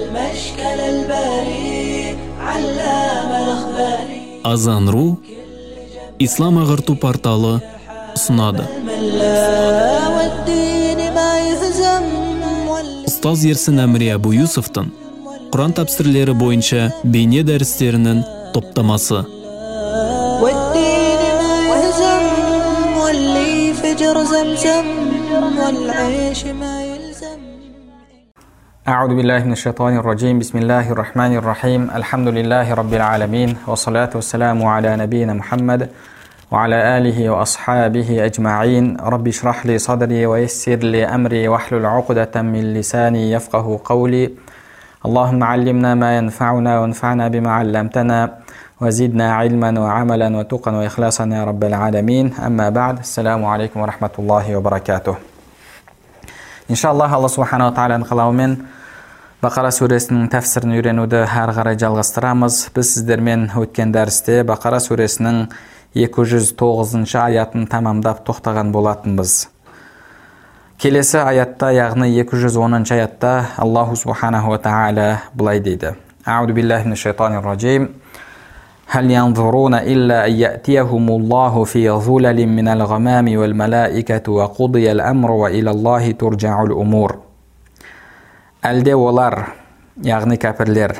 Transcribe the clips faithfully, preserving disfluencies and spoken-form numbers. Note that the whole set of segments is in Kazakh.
المشكل البريء علام الأخباري. Azan.ru İslam Ağırtı portalı sunады. Ұстаз Ерсін Әміре Абу Юсуфтың Құран тәпсірлері бойынша бейне дәрістерінің топтамасы. أعوذ بالله من الشيطان الرجيم بسم الله الرحمن الرحيم الحمد لله رب العالمين والصلاة والسلام على نبينا محمد وعلى آله وأصحابه أجمعين رب اشرح لي صدري ويسر لي أمري واحلل عقدة من لساني يفقه قولي اللهم علمنا ما ينفعنا وانفعنا بما علمتنا وزدنا علما وعملا وتقا وإخلاصا يا رب العالمين أما بعد السلام عليكم ورحمة الله وبركاته. إن شاء الله الله سبحانه وتعالى қалауымен Бақара сүресінің тәфсірін үйренуді әрі қарай жалғастырамыз. Біз сіздермен өткен дәрісте Бақара сүресінің екі жүз тоғызыншы аятын тамамдап тоқтаған болатынбыз. Келесі аятта, яғни екі жүз оныншы аятта Аллаху субханаху ва тағала былай дейді. Аузу биллахи минаш шайтанир раджим. هل ينظرون إلا أن يأتيهم الله في ظلل من الغمام والملائكة وقضي الأمر وإلى الله ترجع الأمور. Әлде олар, яғни кәпірлер,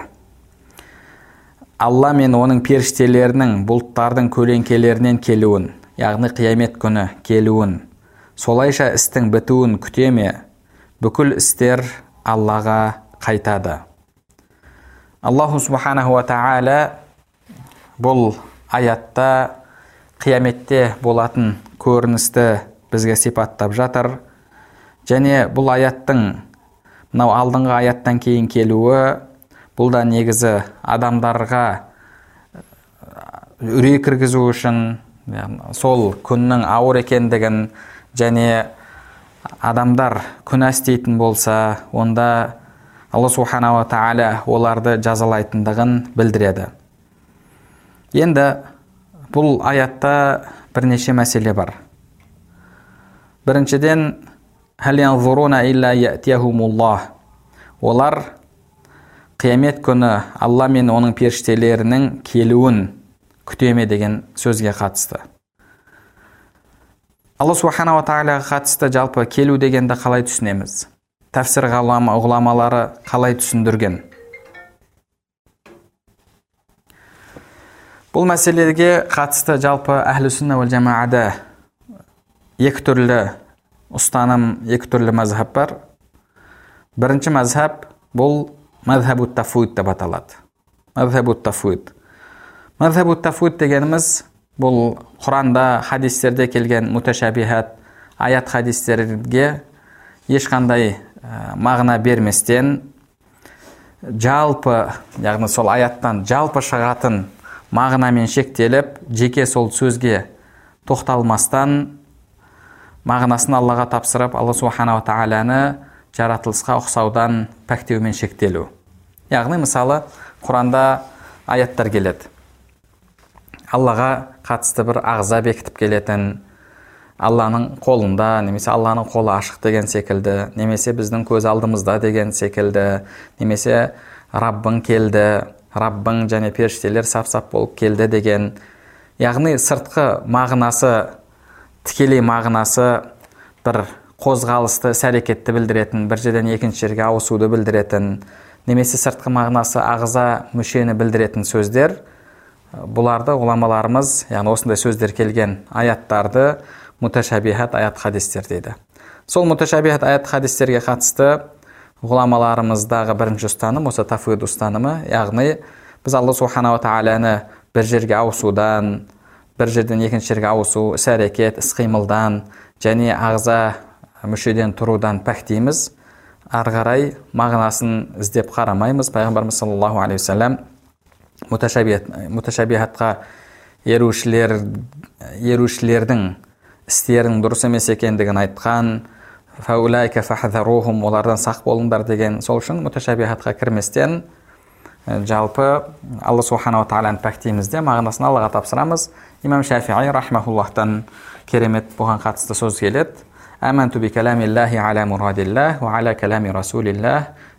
Алла мен оның періштелерінің бұлттардың көлеңкелерінен келуін, яғни қиямет күні келуін, солайша істің бітуін күте ме? Бүкіл істер Аллаға қайтады. Аллаху субханаху ва тағала бұл аятта қияметте болатын көріністі бізге сипаттап жатыр. Және бұл аяттың мынау алдыңғы аяттан кейін келуі, бұл да негізі адамдарға үрей кіргізу үшін, сол күннің ауыр екендігін, және адамдар күнә істейтін болса, онда Алла субханаху ва тағала оларды жазалайтындығын білдіреді. Енді бұл аятта бірнеше мәселе бар. Біріншіден, هل ينظرون إلا يأتيهم الله. Олар қиямет күні Алла мен оның періштелерінің келуін күтеме деген сөзге қатысты. Алла субханаху ва тағалаға қатысты жалпы келу дегенді қалай түсінеміз? Тәфсір ғұламалары қалай түсіндірген? Бұл мәселеге қатысты жалпы әхлі сүнна уәл жамаада екі түрлі ұстаным, екі түрлі мазхаб бар. Бірінші мазхаб бұл мазхабут тафуид деп аталады. Мазхабут тафуид. Мазхабут тафуид дегеніміз бұл Құранда, хадистерде келген муташабихат, аят хадистерге ешқандай мағына берместен, жалпы, яғни сол аяттан жалпы шығатын мағынамен шектеліп, жеке сол сөзге тоқталмастан мағынасын Аллаға тапсырып, Алла субханаху ва тағаланы жаратылысқа ұқсаудан пәктеумен шектелу. Яғни мысалы Құранда аяттар келеді. Аллаға қатысты бір ағза бекітіп келетін, Алланың қолында, немесе Алланың қолы ашық деген секілді, немесе біздің көз алдымызда деген секілді, немесе Раббың келді, Раббың және періштелер сап-сап болып келді деген. Яғни сыртқы мағынасы, тікелей мағынасы бір қозғалысты, іс-әрекетті білдіретін, бір жерден екінші жерге ауысуды білдіретін, немесе сыртқы мағынасы ағза мүшені білдіретін сөздер. Бұларды ғұламаларымыз, яғни осындай сөздер келген аяттарды муташабихат аят хадистер дейді. Сол муташабихат аят хадистерге қатысты ғұламаларымыздағы бірінші ұстаным осы тафуид ұстанымы, яғни біз Алла субханаху ва тағаланы бір жерге ауысудан, бір жерден екінші жерге ауысу, іс-әрекет, іс-қимылдан және ағза мүшеден тұрудан пәктейміз. Ары қарай мағынасын іздеп қарамаймыз. Пайғамбарымыз саллаллаху алейхи ва саллям муташабихатқа ерушілер, ерушілердің істерінің дұрыс емес екендігін айтқан, фаулайка фахзарухум, олардан сақ болыңдар деген. Сол үшін муташабихатқа кірместен жалпы Алла субханаху ва тағаланы пәктейміз де мағынасын Аллаға тапсырамыз. Имам Шафиғи рахмахуллахтан керемет бұған қатысты сөз келеді. Аманту би каламиллахи аля мурадиллах ва аля калами расулиллах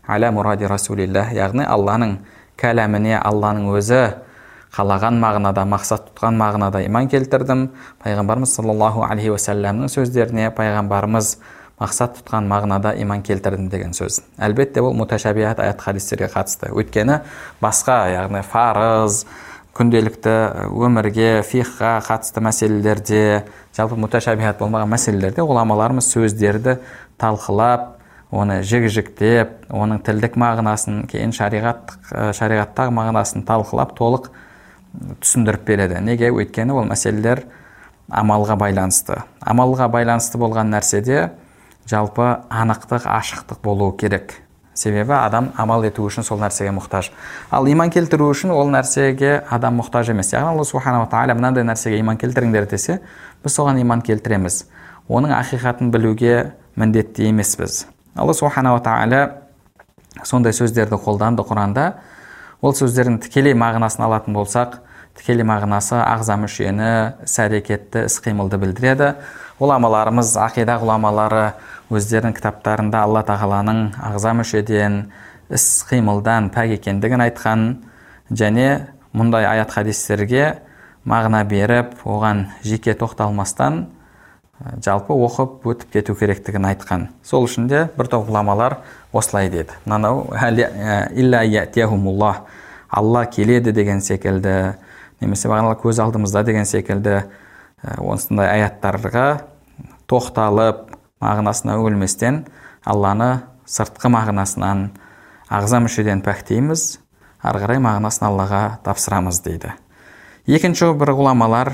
аля муради расулиллах, яғни Алланың кәләміне, Алланың өзі қалаған мағынада, мақсат тұтқан мағынада иман келтірдім. Пайғамбарымыз саллаллаху алейхи уассаламның сөздеріне пайғамбарымыз мақсат тұтқан мағынада иман келтірдім деген сөз. Әлбетте бұл муташабият аят хадистерге қатысты. Өйткені басқа, яғни фарыз, күнделікті өмірге, фихқа қатысты мәселелерде, жалпы муташабият болмаған мәселелерде ғұламаларымыз сөздерді талқылап, оны жік-жіктеп, оның тілдік мағынасын, кейін шариғат, шариғаттағы мағынасын талқылап, толық түсіндіріп береді. Неге? Өйткені ол мәселелер амалға байланысты. Амалға байланысты болған нәрседе жалпы анықтық, ашықтық болуы керек. Себебі адам амал ету үшін сол нәрсеге мұқтаж. Ал иман келтіру үшін ол нәрсеге адам мұқтаж емес. Яғни Алла субханала тағала мынандай нәрсеге иман келтіріңдер десе, біз соған иман келтіреміз. Оның ақиқатын білуге міндетті емеспіз. Алла субханала тағала сондай сөздерді қолданды Құранда. Ол сөздердің тікелей мағынасын алатын болсақ, тікелей мағынасы ағза мүшені, іс-әрекетті, іс-қимылды білдіреді. Ғұламаларымыз, ақида ғұламалары өздерінің кітаптарында Алла тағаланың ағза мүшеден, іс-қимылдан пәк екендігін айтқан, және мұндай аят хадистерге мағына беріп, оған жеке тоқталмастан жалпы оқып өтіп кету керектігін айтқан. Сол үшін де бір топ ғұламалар осылай деді. Мынау илля я'тияхумуллах, Алла келеді деген секілді, немесе бағанағы көз алдымызда деген секілді осындай аяттарға тоқталып, мағынасына үгілместен Алланы сыртқы мағынасынан, ағза мүшеден пәктейміз, ары қарай мағынасын Аллаға тапсырамыз дейді. Екінші бір ғұламалар,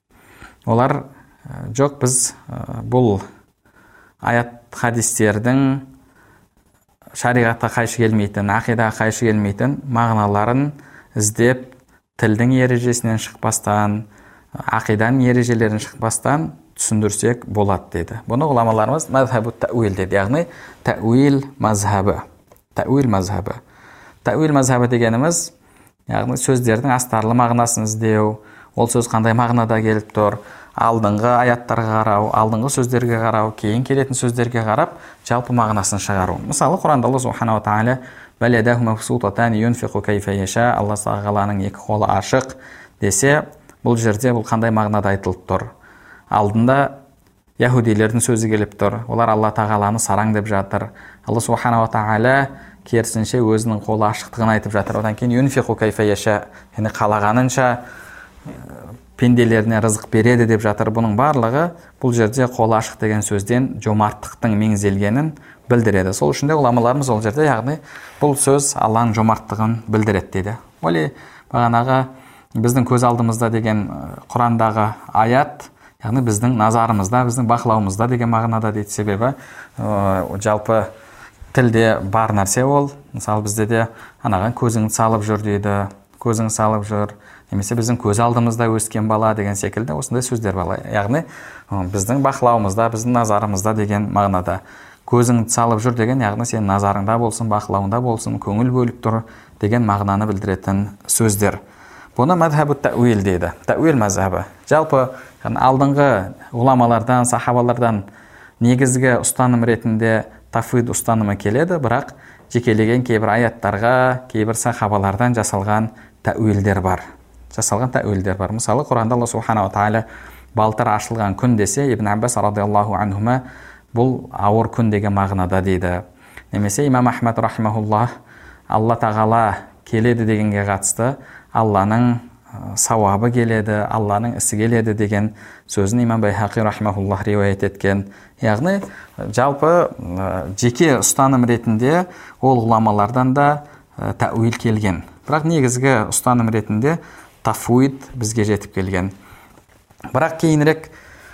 олар жоқ, біз бұл аят хадистердің шариғатқа қайшы келмейтін, ақидаға қайшы келмейтін мағыналарын іздеп, тілдің ережесінен шықпастан, ақиданың ережелерін шықпастан түсіндірсек болады деді. Бұны ғұламаларымыз мазхабу тәуил деді, яғни тәуил мазхабы. Тәуил мазхабы. Тәуил мазхабы дегеніміз, яғни сөздердің астарлы мағынасын іздеу, ол сөз қандай мағынада келіп тұр, алдыңғы аяттарға қарау, алдыңғы сөздерге қарау, кейін келетін сөздерге қарап, жалпы мағынасын шығару. Мысалы, Құранда Алла субханала тағала «Вәлядаху мабсутатан юнфиқу кайфа яша», Алла тағаланың екі қолы ашық десе, бұл жерде бұл қандай мағынада айтылып тұр? Алдында яһудилердің сөзі келіп тұр. Олар Алла тағаланы сараң деп жатыр. Алла субханала тағала керісінше өзінің қолы ашықтығын айтып жатыр. Одан кейін юнфиқу кайфа яша, яғни қалағанынша пенделеріне рызық береді деп жатыр. Бұның барлығы бұл жерде қолы ашық деген сөзден жомарттықтың меңзелгенін білдіреді. Сол үшін де ғұламаларымыз ол жерде, яғни бұл сөз Алланың жомарттығын білдіреді дейді. Оле бағанағы біздің көз алдымызда деген Құрандағы аят, яғни біздің назарымызда, біздің бақылауымызда деген мағынада дейді. Себебі жалпы тілде бар нәрсе ол. Мысалы бізде де анаған көзіңді салып жүр дейді, көзің салып жүр, немесе біздің көз алдымызда өскен бала деген секілді осындай сөздер бала. Яғни біздің бақылауымызда, біздің назарымызда деген мағынада. Көзіңді салып жүр деген, яғни сен назарыңда болсын, бақылауында болсын, көңіл бөліп тұр деген мағынаны білдіретін сөздер. Бұны мазхабу тәуил дейді. Тәуил мазхабы. Жалпы алдыңғы ғұламалардан, сахабалардан негізгі ұстаным ретінде тафвид ұстанымы келеді, бірақ жекелеген кейбір аяттарға, кейбір сахабалардан жасалған тәуилдер бар. Жасалған тәуилдер бар. Мысалы, Құранда Алла субханала тағала балтыр ашылған күн десе, Ибн Аббас радиаллаху анхума бұл ауыр күн деген мағынада дейді. Немесе имам Ахмад рахимахуллах Алла тағала келеді дегенге қатысты Алланың сауабы келеді, Алланың ісі келеді деген сөзін имам Байхақи рахимахуллах риуаят еткен. Яғни жалпы жеке ұстаным ретінде ол ғұламалардан да тәуил келген. Бірақ негізгі ұстаным ретінде тафвид бізге жетіп келген. Бірақ кейінірек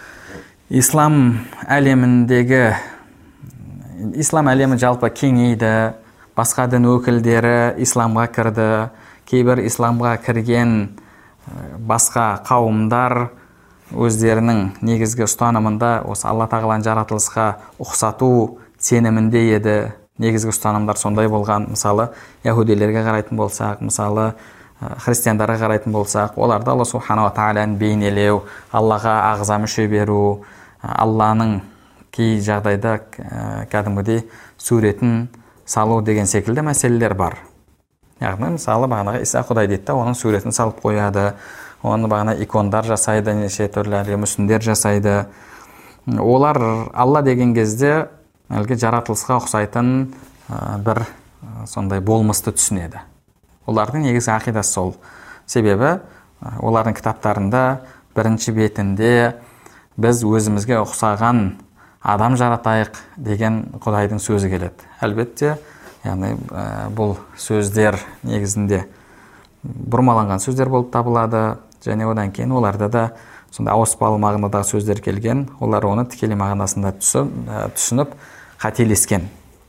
ислам әлеміндегі, ислам әлемі жалпы кеңейді, басқа дін өкілдері исламға кірді, кейбір исламға кірген басқа қауымдар өздерінің негізгі ұстанымында осы Алла тағаланың жаратылысқа ұқсату сенімінде еді. Негізгі ұстанымдар сондай болған. Мысалы, яһудилерге қарайтын болсақ, мысалы, христиандарға қарайтын болсақ, оларда Алла субханала тағаланы бейнелеу, Аллаға ағза мүше беру, Алланың кей жағдайда кәдімгідей суретін салу деген секілді мәселелер бар. Яғни мысалы бағанағы Иса Құдай дейді да, оның суретін салып қояды, оны бағана икондар жасайды, неше түрлі мүсіндер жасайды. Олар Алла деген кезде әлгі жаратылысқа ұқсайтын бір сондай болмысты түсінеді. Олардың негізгі ақидасы сол. Себебі олардың кітаптарында бірінші бетінде біз өзімізге ұқсаған адам жаратайық деген Құдайдың сөзі келеді. Әлбетте, яғни бұл сөздер негізінде бұрмаланған сөздер болып табылады, және одан кейін оларда да сонда ауыспалы мағынадағы сөздер келген, олар оны тікелей мағынасында түсініп қателескен.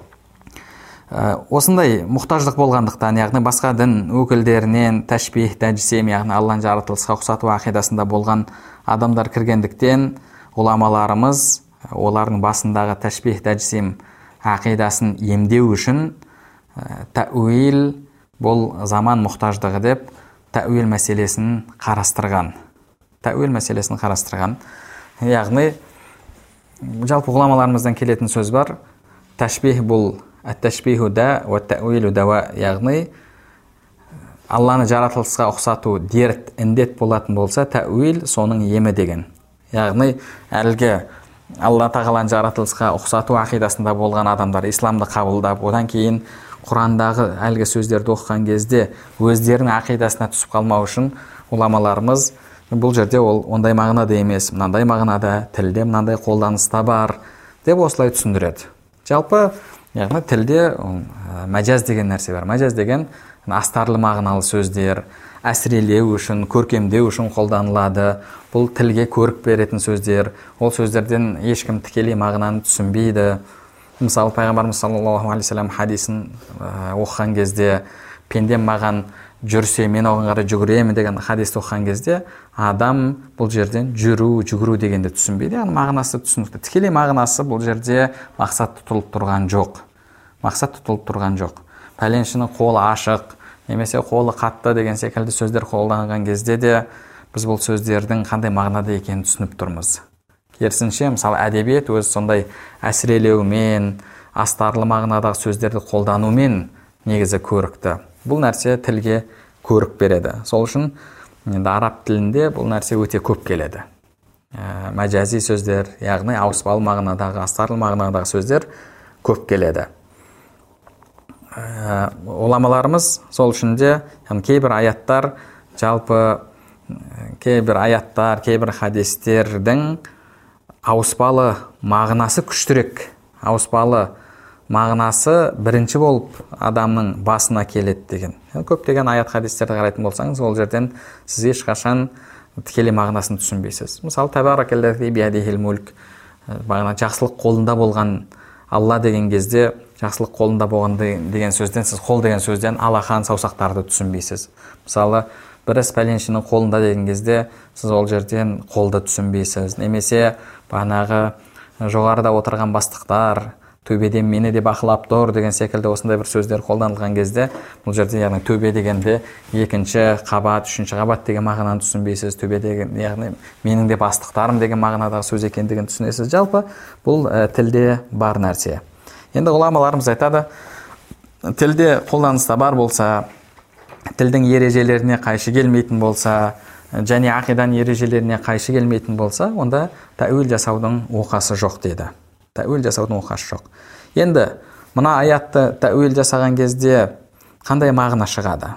Осындай мұқтаждық болғандықтан, яғни басқа дін өкілдерінен тәшбих, тәжсем, яғни Алланы жаратылысқа ұқсату ақидасында болған адамдар кіргендіктен, ғұламаларымыз олардың басындағы тәшбих, тәжсем ақидасын емдеу үшін тәуил, бұл заман мұқтаждығы деп, тәуил мәселесін қарастырған. Тәуил мәселесін қарастырған. Яғни, жалпы ғұламаларымыздан келетін сөз бар. Тәшбих бұл әт-тәшбиху да, уәт-тәуилу дәуа. Яғни, Алланы жаратылысқа ұқсату дерт, індет болатын болса, тәуил соның емі деген. Яғни, әлгі Алла тағаланы жаратылысқа ұқсату ақидасында болған адамдар исламды қабылдап, одан кейін Құрандағы әлгі сөздерді оқыған кезде өздерінің ақидасына түсіп қалмау үшін ғұламаларымыз бұл жерде ол ондай мағынада емес, мынандай мағынада, тілде мынандай қолданыста бар деп осылай түсіндіреді. Жалпы, яғни тілде мәжаз деген нәрсе бар. Мәжаз деген астарлы мағыналы сөздер, әсірелеу үшін, көркемдеу үшін қолданылады. Бұл тілге көрік беретін сөздер. Ол сөздерден ешкім тікелей мағынаны түсінбейді. Мысалы, пайғамбарымыз саллаллаху алейхи вассалам хадисін оқыған кезде, пендем маған жүрсе, мен оған қарай жүгіремін деген хадисті оқыған кезде, адам бұл жерден жүру, жүгіру дегенді түсінбейді. Яғни мағынасы түсінікті. Тікелей мағынасы бұл жерде мақсат тұтылып тұрған жоқ. Мақсат тұтылып тұрған жоқ. Пәленшінің қолы ашық, немесе қолы қатты деген секілді сөздер қолданған кезде де біз бұл сөздердің қандай мағынада екенін түсініп тұрмыз. Керісінше, мысалы, әдебиет өз сондай әсірелеумен, астарлы мағынадағы сөздерді қолданумен негізі көрікті. Бұл нәрсе тілге көрік береді. Сол үшін енді араб тілінде бұл нәрсе өте көп келеді. Ә, мәжази сөздер, яғни ауыспалы мағынадағы, астарлы мағынадағы сөздер көп келеді. Ә, ғұламаларымыз сол үшін де кейбір аяттар, жалпы кейбір аяттар, кейбір хадистердің ауыспалы мағынасы күштірек. Ауыспалы мағынасы бірінші болып адамның басына келеді деген. Көптеген аят хадистерді қарайтын болсаңыз, ол жерден сіз ешқашан тікелей мағынасын түсінбейсіз. Мысалы, табаракаллази биядихил мульк, бағана жақсылық қолында болған Алла деген кезде, жақсылық қолында болған деген сөзден, сіз қол деген сөзден алақан саусақтарды түсінбейсіз. Мысалы, бір іс пәленшінің қолында деген кезде, сіз ол жерден қолды түсінбейсіз. Немесе бағанағы жоғарыда отырған бастықтар, төбеден мені де бақылап тұр деген секілді осындай бір сөздер қолданылған кезде, бұл жерде яғни төбе дегенде екінші қабат, үшінші қабат деген мағынаны түсінбейсіз. Төбе деген, яғни менің де бастықтарым деген мағынадағы сөз екендігін түсінесіз. Жалпы бұл ә, тілде бар нәрсе. Енді ғұламаларымыз айтады, тілде қолданыста бар болса, тілдің ережелеріне қайшы келмейтін болса, және ақиданың ережелеріне қайшы келмейтін болса, онда тәуил жасаудың оқасы жоқ деді. Тәуил жасаудың оқасы жоқ. Енді мына аятты тәуил жасаған кезде қандай мағына шығады?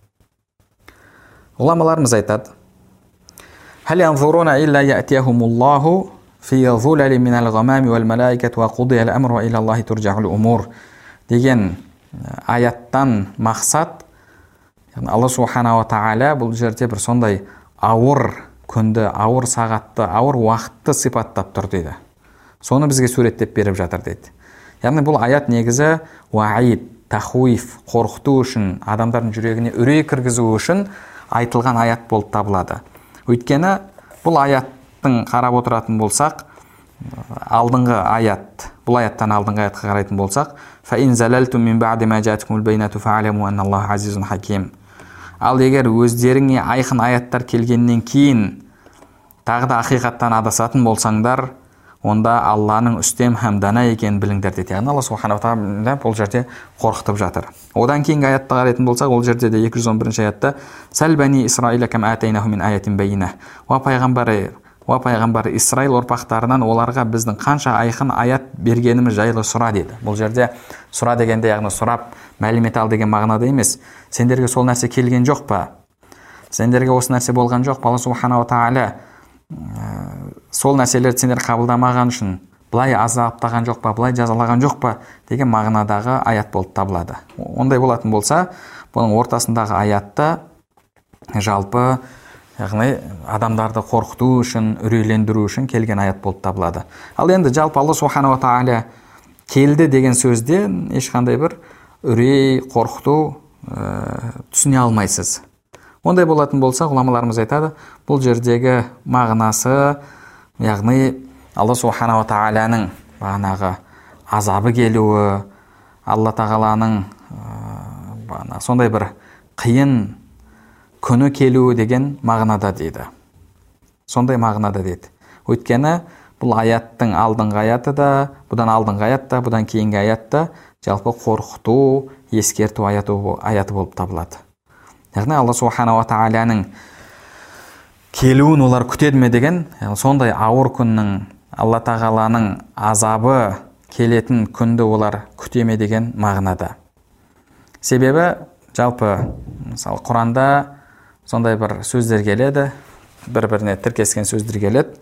Ғұламаларымыз айтады: "Хал янзуруна илля я'тияхумуллаху фи зулали минал гамами вал малаикату ва қудия ал-амру ва илаллахи туржаул умур" деген аяттан мақсат, Алла субхана ва тағала бұл жерде бір сондай ауыр күнді, ауыр сағатты, ауыр уақытты сипаттап тұр дейді. Соны бізге суреттеп беріп жатыр дейді. Яғни бұл аят негізі уаид, тахуиф, қорқыту үшін, адамдардың жүрегіне үрей кіргізу үшін айтылған аят болып табылады. Өйткені бұл аяттың қарап отыратын болсақ, алдыңғы аят, бұл аяттан алдыңғы аятқа қарайтын болсақ, فَإِنْ زَلَلْتُمْ مِنْ بَعْدِ مَا جَاءَتْكُمُ الْبَيِّنَاتُ فَاعْلَمُوا أَنَّ اللَّهَ عَزِيزٌ حَكِيمٌ. Ал егер өздеріңе айқын аяттар келгеннен кейін тағы да ақиқаттан адасатын болсаңдар, онда Алланың үстем һәм дана екенін біліңдер дейді. Яғни Алла субханала тағала бұл жерде қорқытып жатыр. Одан кейінгі аятты қарайтын болсақ, ол жерде де екі жүз он бірінші аятта сәл бәни исраиля кәм атайнаху мин аятин байина. Уа пайғамбар, уа пайғамбар, Исраил ұрпақтарынан оларға біздің қанша айқын аят бергеніміз жайлы сұра деді. Бұл жерде сұра дегенде, яғни сұрап мәлімет ал деген мағынада емес. Сендерге сол нәрсе келген жоқ па? Сендерге осы нәрсе болған жоқ па? Алла субханала тағала сол нәрселерді сендер қабылдамаған үшін былай азаптаған жоқ па, былай жазалаған жоқ па деген мағынадағы аят болып табылады. Ондай болатын болса, бұның ортасындағы аятта жалпы яғни адамдарды қорқыту үшін, үрейлендіру үшін келген аят болып табылады. Ал енді жалпы Алла субханала тағала келді деген сөзде ешқандай бір үрей, қорқыту ә, түсіне алмайсыз. Ондай болатын болса, ғұламаларымыз айтады, бұл жердегі мағынасы, яғни Алла субханала тағаланың бағанағы азабы келуі, Алла тағаланың ә, сондай бір қиын күні келуі деген мағынада дейді. Сондай мағынада дейді. Өйткені бұл аяттың алдыңғы аяты да, бұдан алдыңғы аятта, бұдан кейінгі аятта жалпы қорқыту, ескерту аяты, аяты болып табылады. Яғни Алла субханала тағаланың келуін олар күтеді ме деген, сондай ауыр күннің, Алла тағаланың азабы келетін күнді олар күте ме деген мағынада. Себебі жалпы мысалы Құранда сондай бір сөздер келеді, бір-біріне тіркескен сөздер келеді.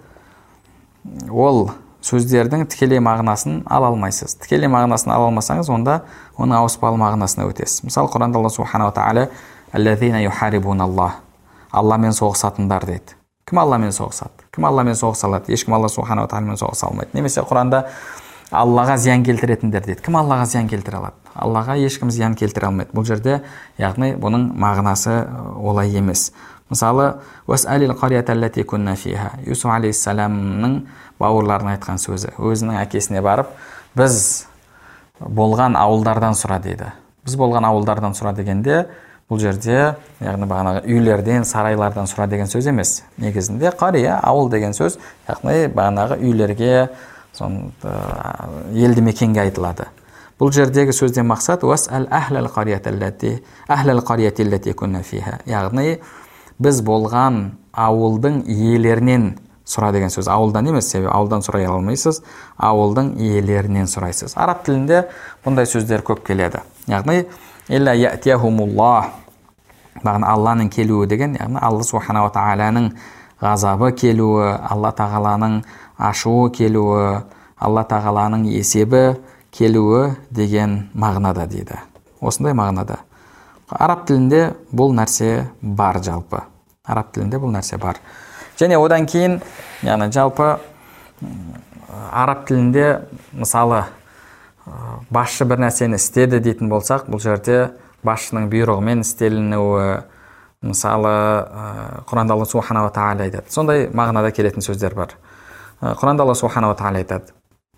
Ол сөздердің тікелей мағынасын ала алмайсыз. Тікелей мағынасын ала алмасаңыз, онда оның ауыспалы мағынасына өтесіз. Мысалы Құранда Алла субханала тағала «Аллазина юхарибуна Аллах» Алламен соғысатындар дейді. Кім Алламен соғысады? Кім Алламен соғыса алады? Ешкім Алла субханала тағаламен соғыса алмайды. Немесе Құранда Аллаға зиян келтіретіндер дейді. Кім Аллаға зиян келтіре алады? Аллаға ешкім зиян келтіре алмайды. Бұл жерде яғни бұның мағынасы олай емес. Мысалы, «Уас'алил қарията аллати кунна фиха» Юсуф алейхиссаламның бауырларына айтқан сөзі. Өзінің әкесіне барып, біз болған ауылдардан сұра дейді. Біз болған ауылдардан сұра дегенде, бұл жерде яғни бағанағы үйлерден, сарайлардан сұра деген сөз емес. Негізінде қария, ауыл деген сөз, яғни бағанағы үйлерге, елді мекенге айтылады. Бұл жердегі сөзден мақсат «Уас'ал ахлал қарията аллати ахлал қарияти аллати кунна фиха» яғни біз болған ауылдың иелерінен сұра деген сөз. Ауылдан емес, себебі ауылдан сұрай алмайсыз, ауылдың иелерінен сұрайсыз. Араб тілінде бұндай сөздер көп келеді. Яғни «Илля я'тияхумуллах» бағана Алланың келуі деген, яғни Алла субханала тағаланың ғазабы келуі, Алла тағаланың ашуы келуі, Алла тағаланың есебі келуі деген мағынада дейді. Осындай мағынада. Араб тілінде бұл нәрсе бар жалпы. Араб тілінде бұл нәрсе бар. Және одан кейін, яғни жалпы араб тілінде мысалы басшы бір нәрсені істеді дейтін болсақ, бұл жерде басшының бұйрығымен істелінуі, мысалы Құранда Алла субханала тағала айтады. Сондай мағынада келетін сөздер бар. Құранда Алла субханала тағала айтады.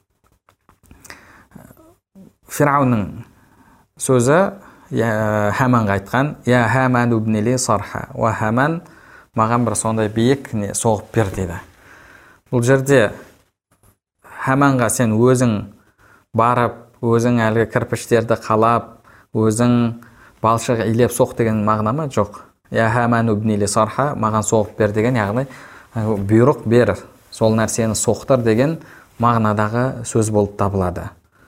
Фирауның сөзі Хаманға айтқан: «Я Хаман убнили сарха». Уа Хаман, маған бір сондай биік соғып бер дейді. Бұл жерде Хаманға сен өзің барып, өзің әлгі кірпіштерді қалап, өзің балшық илеп соқ деген мағына ма? Жоқ. «Я Хаман убнили сарха», маған соғып бер деген, яғни бұйрық бер, сол нәрсені соқтыр деген мағынадағы сөз болып табылады.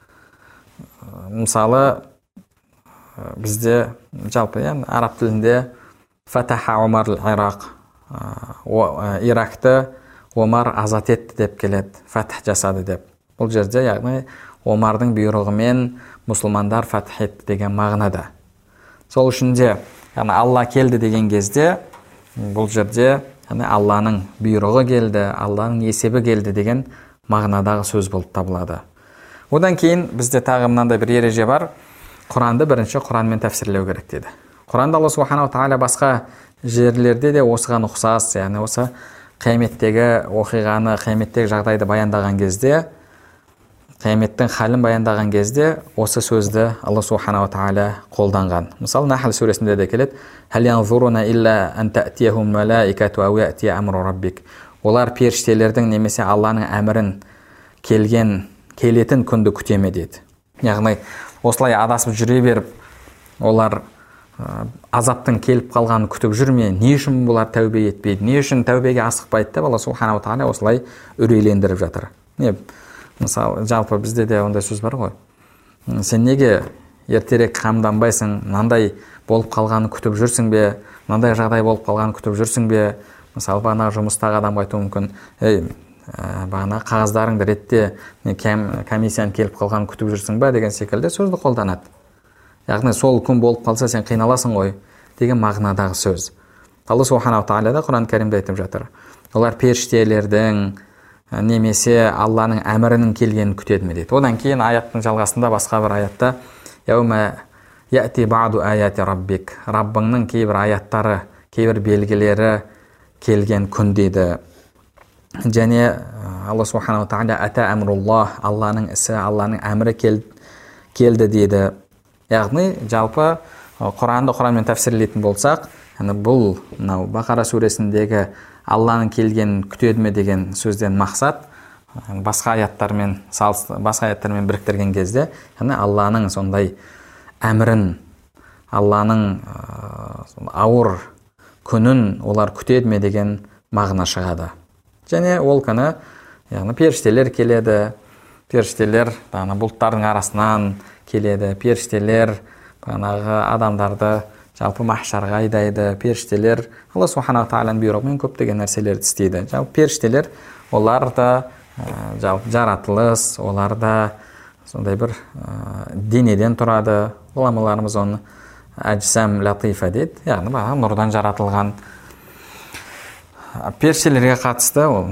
Мысалы бізде жалпы араб тілінде «Фатаха Омар Ирақ», Иракты Омар азат етті деп келеді, фатх жасады деп. Бұл жерде яғни Омардың бұйрығымен мұсылмандар фатх етті деген мағынада. Сол үшін де яғни Алла келді деген кезде бұл жерде яғни Алланың бұйрығы келді, Алланың есебі келді деген мағынадағы сөз болып табылады. Одан кейін бізде тағы мынандай бір ереже бар. Құранды бірінші Құранмен тәфсірлеу керек дейді. Құранда Алла субханала тағала басқа жерлерде де осыған ұқсас, яғни осы қияметтегі оқиғаны, қияметтегі жағдайды баяндаған кезде, қияметтің халін баяндаған кезде осы сөзді Алла субханала тағала қолданған. Мысалы Нахл сүресінде де келеді: «Хал янзуруна илля ан та'тияхум малаикату ау я'тия амру раббик». Олар періштелердің немесе Алланың әмірін келген келетін күнді күтеме деді. Яғни осылай адасып жүре беріп, олар азаптың келіп қалғанын күтіп жүрме, не үшін бұлар тәубе етпейді, не үшін тәубеге асықпайды деп Алла субханала тағала осылай үрейлендіріп жатыр. Не, мысалы, жалпы бізде де ондай сөз бар ғой. Сен неге ертерек қамданбайсың, мынандай болып қалғанын күтіп жүрсің бе, мынандай жағдай болып қалғанын күтіп жүрсің бе? Мысалы, бағана жұмыстағы адамға айтуы мүмкін, ей, бағана қағаздарыңды ретте, комиссияның келіп қалғанын күтіп жүрсің бе деген секілді сөзді қолданады. Яғни сол күн болып қалса сен қиналасың ғой деген мағынадағы сөз. Алла субханала тағала да Құран кәрімде айтып жатыр. Олар періштелердің немесе Алланың әмірінің келгенін күтеді ме дейді. Одан кейін аяттың жалғасында басқа бір аятта яума яти ба'ду аяти раббик, Раббыңның кейбір аяттары, кейбір белгілері келген күн дейді. Және Алла субханала тағала ата әмруллах, Алланың ісі, Алланың әмірі келді дейді. Яғни жалпы Құранды Құранмен тәфсірлейтін болсақ, бұл мынау Бақара сүресіндегі Алланың келгенін күтеді ме деген сөзден мақсат басқа аяттармен басқа аяттармен біріктірген кезде, яғни Алланың сондай әмірін, Алланың ауыр күнін олар күтеді ме деген мағына шығады. Және ол күні яғни періштелер келеді, періштелер бұлттардың арасынан келеді, періштелер бағанағы адамдарды жалпы махшарға айдайды, періштелер Алла субханала тағаланың бұйрығымен көптеген нәрселерді істейді. Жалпы періштелер олар да жалпы жаратылыс, олар да сондай бір денеден тұрады. Ғұламаларымыз оны әжсам латифа дейді, яғни нұрдан жаратылған. Періштелерге қатысты ол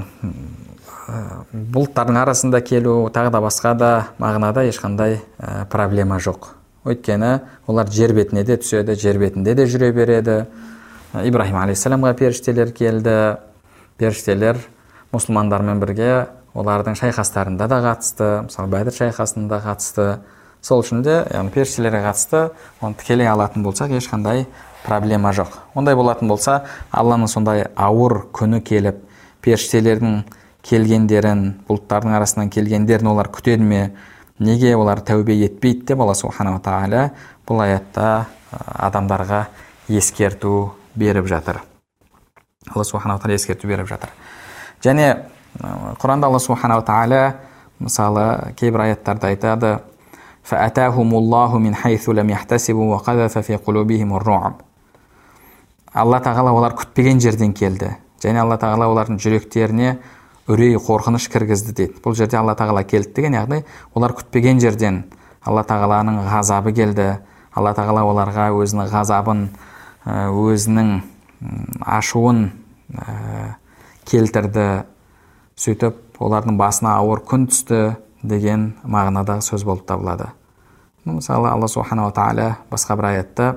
бұлттардың арасында келу, тағы да басқа да мағынада ешқандай проблема жоқ. Өйткені олар жер бетіне де түседі, жер бетінде де жүре береді. Ибрахим алейхиссаламға періштелер келді. Періштелер мұсылмандармен бірге олардың шайқастарында да қатысты, мысалы Бәдір шайқасында қатысты. Сол үшін де, яғни періштелерге қатысты оны тікелей алатын болсақ, ешқандай проблема жоқ. Ондай болатын болса, Алланың сондай ауыр күні келіп, періштелердің келгендерін, бұлттардың арасынан келгендерін олар күтеді ме? Неге олар тәубе етпейді деп Алла субханала тағала бұл аятта адамдарға ескерту беріп жатыр. Алла субханала тағала ескерту беріп жатыр. Және Құранда Алла субханала тағала мысалы кейбір аяттарда айтады: "Фаатахумуллаху мин хайсу лам яхтасибу ва qazafa fi qulubihim ar-ru'b." Алла тағала олар күтпеген жерден келді. Және Алла тағала олардың жүректеріне үрей, қорқыныш кіргізді дейді. Бұл жерде Алла тағала келді деген, яғни олар күтпеген жерден Алла тағаланың ғазабы келді. Алла тағала оларға өзінің ғазабын, өзінің ашуын келтірді. Сөйтіп олардың басына ауыр күн түсті деген мағынадағы сөз болып табылады. Мысалы Алла субханала тағала басқа бір аятта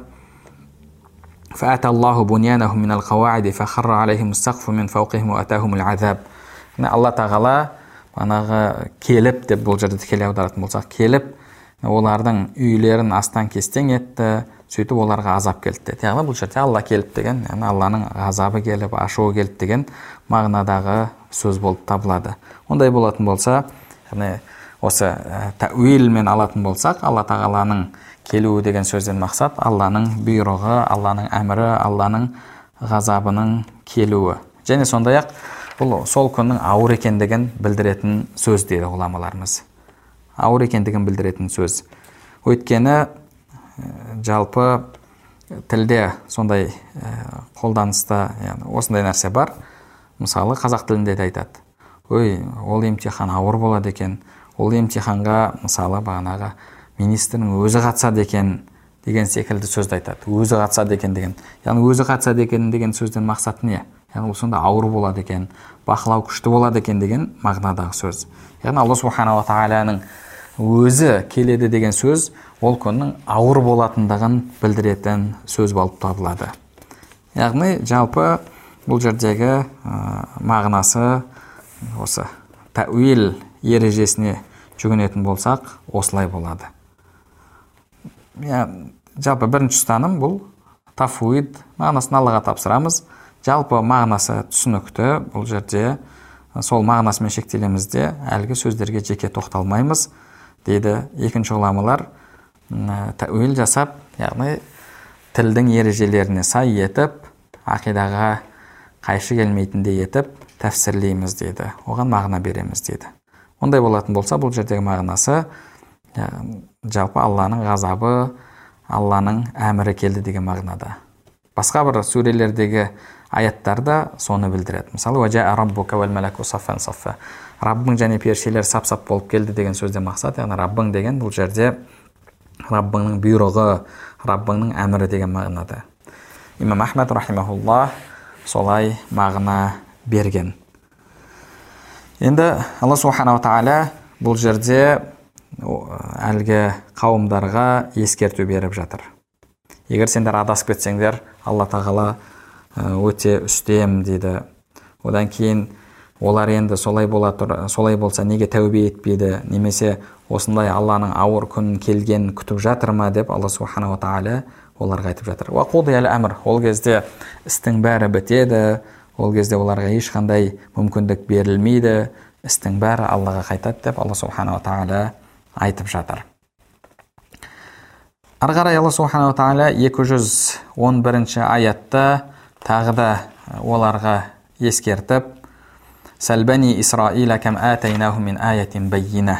فَأَتَى اللَّهُ بُنْيَانَهُمْ مِنَ الْقَوَاعِدِ فَخَرَّ عَلَيْهِمُ السَّقْفُ مِنْ فَوْقِهِمْ وَأَتَاهُمُ الْعَذَابُ. Алла тағала бағанағы келіп деп бұл жерде тікелей аударатын болсақ, келіп олардың үйлерін астан кестең етті, сөйтіп оларға азап келді деді. Яғни бұл жерде Алла келіп деген, яғни Алланың ғазабы келіп, ашуы келді деген мағынадағы сөз болып табылады. Ондай болатын болса, яғни осы тәуилмен алатын болсақ, Алла тағаланың келуі деген сөзден мақсат Алланың бұйрығы, Алланың әмірі, Алланың ғазабының келуі. Және сондай-ақ бұл сол күннің ауыр екендігін білдіретін сөз дейді ғұламаларымыз. Ауыр екендігін білдіретін сөз. Өйткені жалпы тілде сондай қолданыста осындай нәрсе бар. Мысалы қазақ тілінде де айтады: "Ой, ол емтихан ауыр болады екен. Ол емтиханға мысалы бағанағы министрдің өзі қатысады екен" деген секілді сөзді айтады. Өзі қатысады екен деген. Яғни өзі қатысады екен деген сөзден мақсат не? Яғни ол сонда ауыр болады екен, бақылау күшті болады екен деген мағынадағы сөз. Яғни Алла субханала тағаланың өзі келеді деген сөз ол күннің ауыр болатындығын білдіретін сөз болып табылады. Яғни жалпы бұл жердегі мағынасы осы тәуил ережесіне жүгінетін болсақ, осылай болады. Жалпы бірінші ұстаным бұл тафуид, мағынасын Аллаға тапсырамыз. Жалпы мағынасы түсінікті. Бұл жерде сол мағынасымен шектелеміз де әлгі сөздерге жеке тоқталмаймыз дейді. Екінші ғұламалар тәуил жасап, яғни тілдің ережелеріне сай етіп, ақидаға қайшы келмейтіндей етіп тәфсірлейміз дейді. Оған мағына береміз дейді. Ондай болатын болса, бұл жердегі мағынасы жалпы Алланың ғазабы, Алланың әмірі келді деген мағынада. Басқа бір сүрелердегі аяттарда соны білдіреді. Мысалы, «Уәжәә раббука вәл мәләку саффан саффа». Раббың және періштелер сап-сап болып келді деген сөзде мақсат, яғни Раббың деген бұл жерде Раббыңның бұйрығы, Раббыңның әмірі деген мағынада. Имам Ахмад рахимахуллах солай мағына берген. Енді Алла субханаху тағала бұл жерде әлгі қауымдарға ескерту беріп жатыр. Егер сендер адасып кетсеңдер, Алла тағала өте үстем дейді. Одан кейін олар енді солай бола тұр, солай болса неге тәубе етпейді, немесе осындай Алланың ауыр күн келген күтіп жатыр ма деп Алла субханаху тағала оларға айтып жатыр. Ва қудиял әмір, ол кезде істің бәрі бітеді, ол кезде оларға ешқандай мүмкіндік берілмейді, істің бәрі Аллаға қайтады деп Алла субханаху тағала айтып жатыр. Ары қарай Алла субханаху тағала екі жүз он бірінші аятта тағы да оларға ескертіп, «Сәлбәни Исраиля кәм әтәйнаху мин аятин баййина.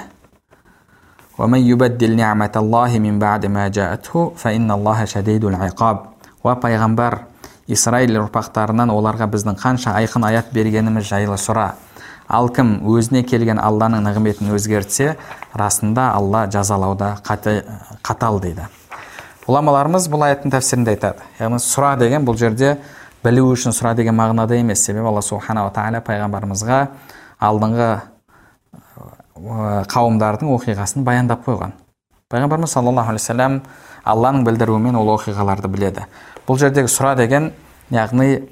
Ва ман юбаддил ни'маталлахи мин бa'ди ма жа'атху, фа инналлаха шадидул иқаб». Ва пайғамбар Исраил ұрпақтарынан оларға біздің қанша айқын аят бергеніміз жайлы сұра. Ал кім өзіне келген Алланың нығметін өзгертсе, расында Алла жазалауда қатал дейді. Ғұламаларымыз бұл аяттың тәфсірінде айтады. Яғни сұра деген бұл жерде білу үшін сұра деген мағынада емес. Себебі Алла субханаху тағала пайғамбарымызға алдыңғы қауымдардың оқиғасын баяндап қойған. Пайғамбарымыз саллаллаху алейхи вассалам Алланың білдіруімен ол оқиғаларды біледі. Бұл жердегі сұра деген, яғни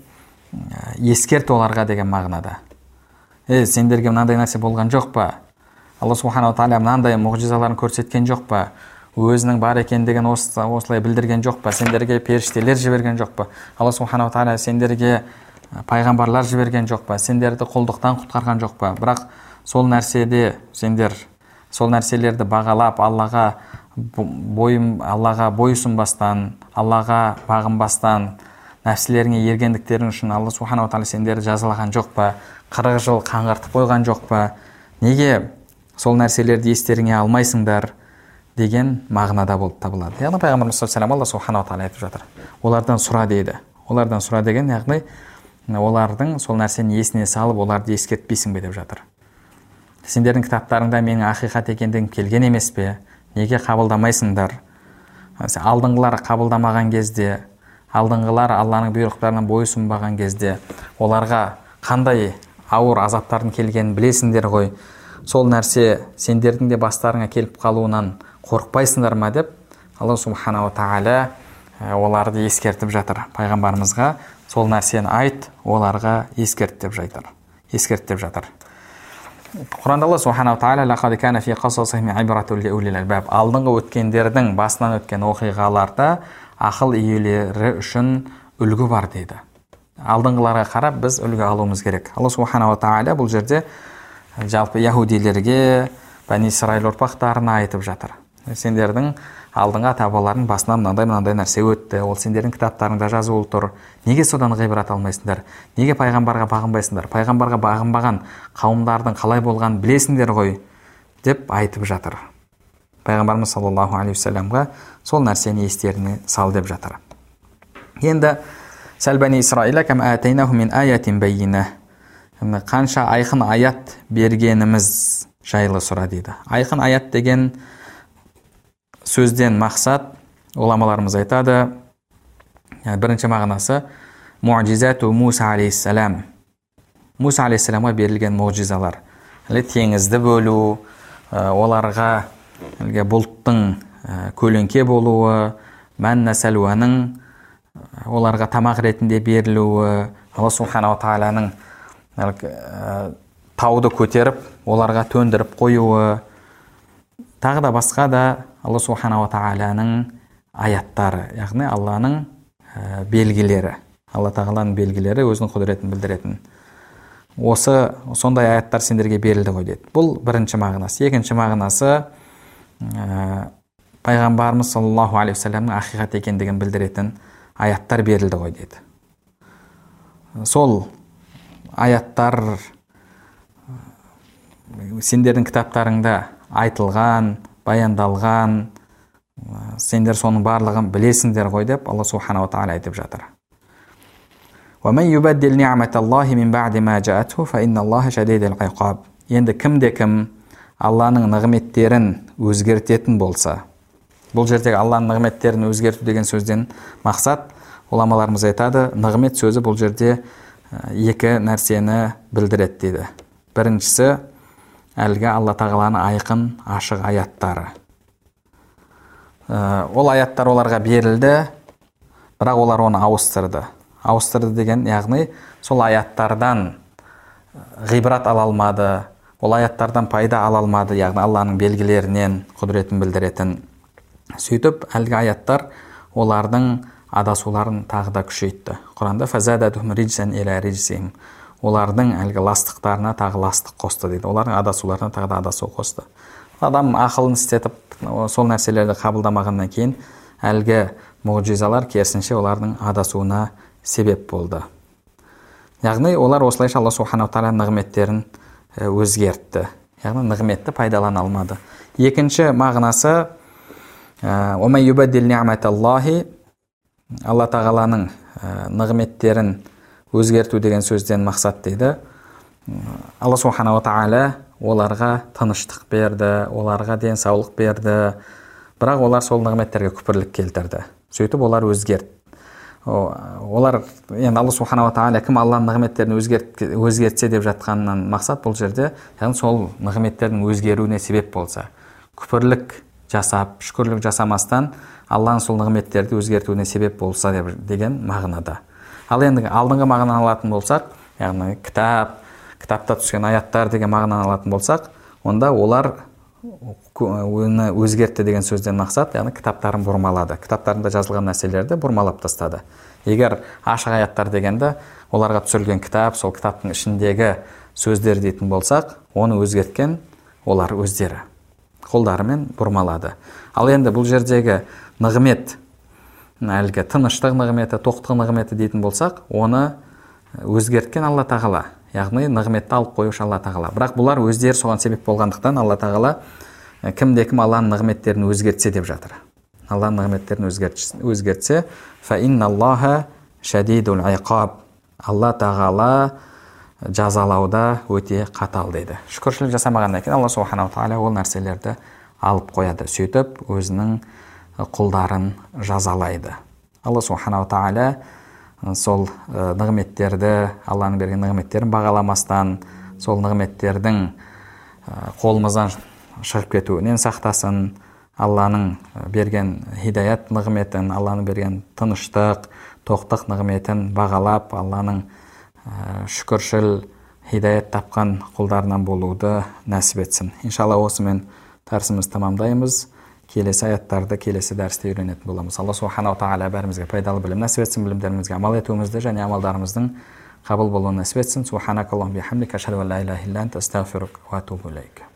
ескерт оларға деген мағынада. Е, сендерге мынандай нәрсе болған жоқ па? Алла субханаху тағала мынандай мұғжизаларын көрсеткен жоқ па? Өзінің бар екендігін осылай білдірген жоқ па? Сендерге періштелер жіберген жоқ па? Алла субханаху тағала сендерге пайғамбарлар жіберген жоқ па? Сендерді құлдықтан құтқарған жоқ па? Бірақ сол нәрседе сендер сол нәрселерді бағалап, Аллаға бойым Аллаға бойұсынбастан, Аллаға бағынбастан, нәпсілеріңе ергендіктерің үшін Алла субханаху тағала сендерді жазалаған жоқ па? қырық жыл қаңғыртып қойған жоқ па? Неге сол нәрселерді естеріңе алмайсыңдар деген мағынада болып табылады. Яғни пайғамбарымыз саллаллаху алейхи вассалам Алла субханаху тағала айтып жатыр. Олардан сұра дейді. Олардан сұра деген, яғни олардың сол нәрсені есіне салып, оларды ескертпейсің бе деп жатыр. Сендердің кітаптарыңда менің ақиқат екендігім келген емес пе? Неге қабылдамайсыңдар? Алдыңғылар қабылдамаған кезде, алдыңғылар Алланың бұйрықтарына бойұсынбаған кезде оларға қандай ауыр азаптардың келгенін білесіңдер ғой. Сол нәрсе сендердің де бастарыңа келіп қалуынан қорықпайсыңдар ма деп Алла субханаху тағала оларды ескертіп жатыр. Пайғамбарымызға сол нәрсені айт, оларға ескерт деп жатыр. Ескерт деп жатыр. Құранда Алла субханаху тағала «Лақад кана фи қасасихим ибратун лиулил албаб». Алдыңғы өткендердің басынан өткен оқиғаларда ақыл иелері үшін үлгі бар дейді. Алдыңғыларға қарап біз үлгі алуымыз керек. Алла субханаху тағала бұл жерде жалпы яһудилерге, Бәни Исраил ұрпақтарына айтып жатыр. Сендердің алдыңғы ата-бабаларың басынан мынандай мынандай нәрсе өтті. Ол сендердің кітаптарыңда жазулы тұр. Неге содан ғибрат алмайсыңдар? Неге пайғамбарға бағынбайсыңдар? Пайғамбарға бағынбаған қауымдардың қалай болғанын білесіңдер ғой деп айтып жатыр. Пайғамбарымыз саллаллаху алейхи вассаламға сол нәрсені естеріне сал деп жатыр. Енді «Сәл бәни Исраиля кәм әтәйнаху мин аятин баййина». Қанша айқын аят бергеніміз жайлы сұра дейді. Айқын аят деген сөзден мақсат ғұламаларымыз айтады. Бірінші мағынасы муъжизату Муса алейхиссалам. Муса алейхиссаламға берілген мұғжизалар. Теңізді бөлу, оларға бұлттың көлеңке болуы, мәнна сәлуаның оларға тамақ ретінде берілуі, Алла субханаху тағаланың тауды көтеріп, оларға төндіріп қоюы, тағы да басқа да Алла субханаху тағаланың аяттары, яғни Алланың белгілері, Алла тағаланың белгілері өзінің құдіретін білдіретін. осы сондай аяттар сендерге берілді ғой деді. Бұл бірінші мағынасы. Екінші мағынасы ә, пайғамбарымыз саллаллаху алейхи вассаламның ақиқат екендігін білдіретін аяттар берілді ғой деді. Сол аяттар сендердің кітаптарыңда айтылған, баяндалған, сендер соның барлығын білесіңдер ғой деп Алла субханала тағала айтып жатыр. وَمَنْ يُبَدِّلْ نِعْمَةَ اللَّهِ مِنْ بَعْدِ مَا جَاءَتْهُ فَإِنَّ اللَّهَ شَدِيدُ الْعِقَابِ. Енді кімде-кім Алланың нығметтерін өзгертетін болса, бұл жердегі Алланың нығметтерін өзгерту деген сөзден мақсат, ғұламаларымыз айтады, нығмет сөзі бұл жерде екі нәрсені білдіреді дейді. Біріншісі, әлгі Алла тағаланың айқын, ашық аяттары. Ол аяттар оларға берілді, бірақ олар оны ауыстырды. Ауыстырды деген, яғни сол аяттардан ғибрат ала алмады, ол аяттардан пайда ала алмады, яғни Алланың белгілерінен құдіретін білдіретін. Сөйтіп, әлгі аяттар олардың адасуларын тағы да күшейтті. Құранда фазадатухум риджсан иля риджсихим. Олардың әлгі ластықтарына тағы ластық қосты дейді. Олардың адасуларына тағы да адасу қосты. Адам ақылын істетіп, сол нәрселерді қабылдамағаннан кейін әлгі мұғжизалар керісінше олардың адасуына себеп болды. Яғни олар осылайша Алла субханала тағала нығметтерін өзгертті. Яғни нығметті пайдалана алмады. Екінші мағынасы وَمَنْ يُبَدِّلْ نِعْمَةَ اللَّهِ, Алла тағаланың нығметтерін өзгерту деген сөзден мақсат дейді. Алла субханала тағала оларға тыныштық берді, оларға денсаулық берді, бірақ олар сол нығметтерге күпірлік келтірді. Сөйтіп олар өзгерді. Олар, енді Алла субханала тағала кім Алланың нығметтерін өзгертсе деп жатқаннан мақсат бұл жерде, яғни сол нығметтердің өзгеруіне себеп болса, күпірлік жасап, шүкірлік жасамастан Алланың сол нығметтерді өзгертуіне себеп болса деген мағынада. Ал енді алдыңғы мағынаны алатын болсақ, яғни кітап, кітапта түскен аяттар деген мағынаны алатын болсақ, онда олар оны өзгертті деген сөзден мақсат, яғни кітаптарын бұрмалады. Кітаптарында жазылған нәрселерді бұрмалап тастады. Егер ашық аяттар дегенде оларға түсірілген кітап, сол кітаптың ішіндегі сөздер дейтін болсақ, оны өзгерткен олар өздері қолдарымен бұрмалады. Ал енді бұл жердегі нығмет, әлгі тыныштық нығметі, тоқтық нығметі дейтін болсақ, оны өзгерткен Алла тағала, яғни нығметті алып қоюшы Алла тағала. Бірақ бұлар өздері соған себеп болғандықтан Алла тағала кімде-кім Алланың нығметтерін өзгертсе деп жатыр. Алланың нығметтерін өзгертсе, فَإِنَّ اللَّهَ شَدِيدُ الْعِقَابِ. Алла тағала жазалауда өте қатал дейді. Шүкіршілік жасамағаннан кейін Алла субханала тағала ол нәрселерді алып қояды. Сөйтіп өзінің құлдарын жазалайды. Алла субханала тағала сол нығметтерді, Алланың берген нығметтерін бағаламастан, сол нығметтердің қолымыздан шығып кетуінен сақтасын. Алланың берген хидаят нығметін, Алланың берген тыныштық, тоқтық нығметін бағалап, Алланың шүкіршіл хидаят тапқан құлдарынан болуды нәсіп етсін. Иншалла осымен дәрісімізді тамамдаймыз. Келесі аяттарды келесі дәрісте үйренетін боламыз. Алла субханала тағала бәрімізге пайдалы білім нәсіп етсін, білімдерімізге амал етуімізді және амалдарымыздың қабыл болуын нәсіп етсін. Субханакаллахумма бихамдика, ашһаду ан ла илаха илля анта, астағфирука ва атубу илейк.